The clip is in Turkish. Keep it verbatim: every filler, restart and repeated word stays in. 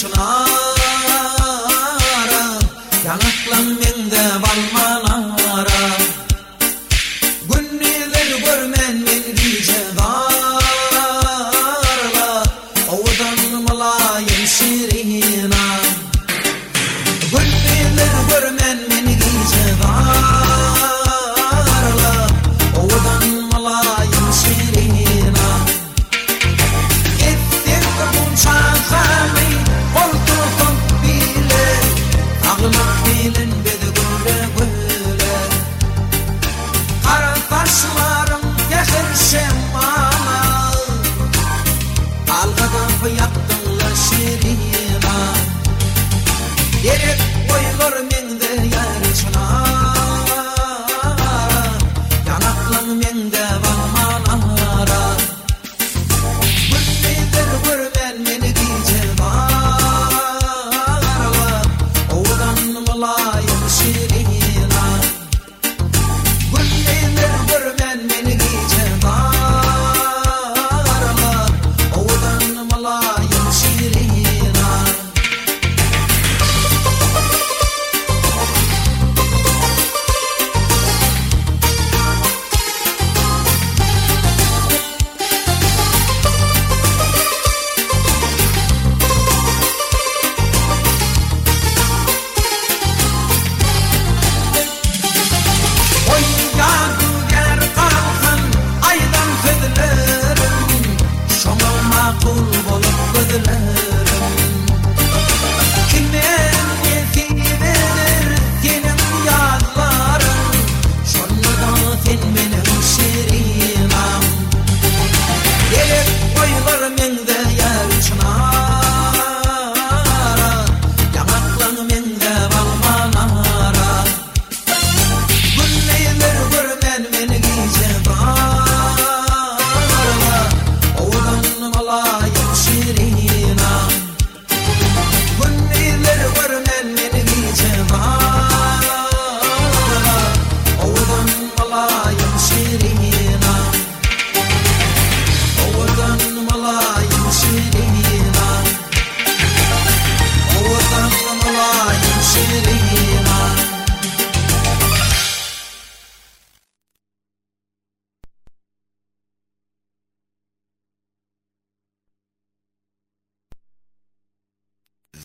çınara, yanaklan mende balmanara. Günniler görmen men ricedarla, ovadan malayım şirina. Günniler görmen men ricedarla, ovadan malayım şirina. Gittim bunçağı koltuğum bile, ağlamak bilin bedi göre göre. Kara taşlarım yakırşem bana, algıda yaptınla şirina. Gerek koyulur mende yar çınara, yanaklan mende var.